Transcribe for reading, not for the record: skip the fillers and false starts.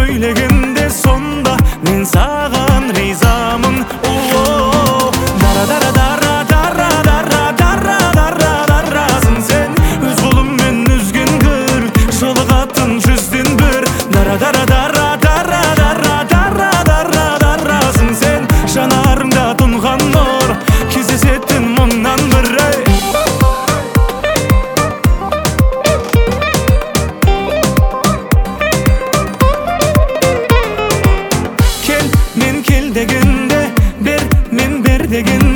сөйлегенде сонда мен саған ризамын. Дара дара дара дара дара дара дара дарасың сен, өз қолыммен үзген гүл, жолығатын жүзден бір. Дара дара дара дара дара дара дара дарасың сен, жанарыңда тұнған нұр, кездесетін мыңнан бір. Кел, мен кел дегенде, бер, мен бер деген